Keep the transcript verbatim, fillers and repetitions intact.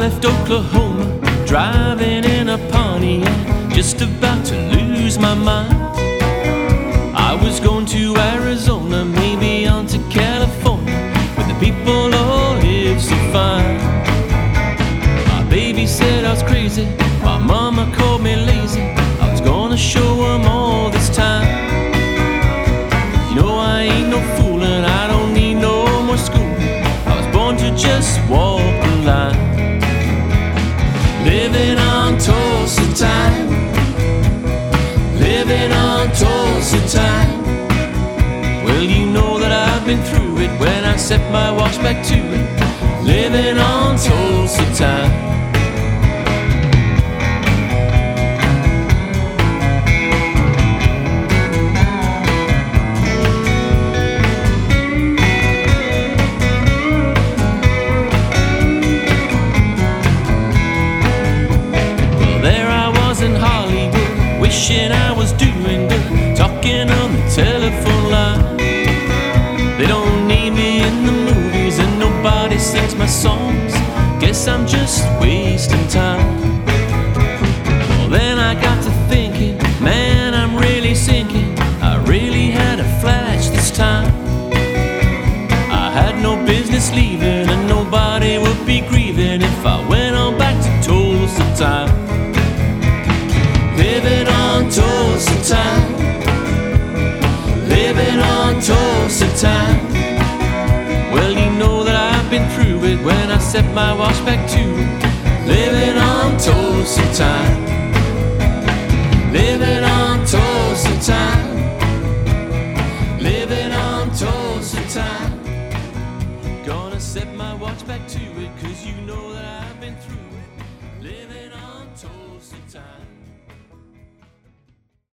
left Oklahoma, driving in a Pontiac, just about to lose my mind. I was going to Arizona, maybe on to California, where the people all live so fine. My baby said I was crazy, my mama called me lazy. I was gonna show them all this time. You know I ain't no fool and I don't need no more school. I was born to just walk the line. Living on Tulsa time, living on Tulsa time. Well, you know that I've been through it when I set my watch back to it. Living on Tulsa time. In Hollywood, wishing I was doing good, talking on the telephone line. They don't need me in the movies and nobody sings my songs. Guess I'm just wasting time. Well, then I got to thinking, man, I'm really sinking. I really had a flash this time. I had no business leaving and nobody would be grieving if I went on back to Tulsa time. Living on Tulsa time, living on Tulsa time. Well, you know that I've been through it when I set my watch back to it. Living on Tulsa time, living on Tulsa time, living on Tulsa time. Gonna set my watch back to it, cause you know that I've been through it. Living on Tulsa time.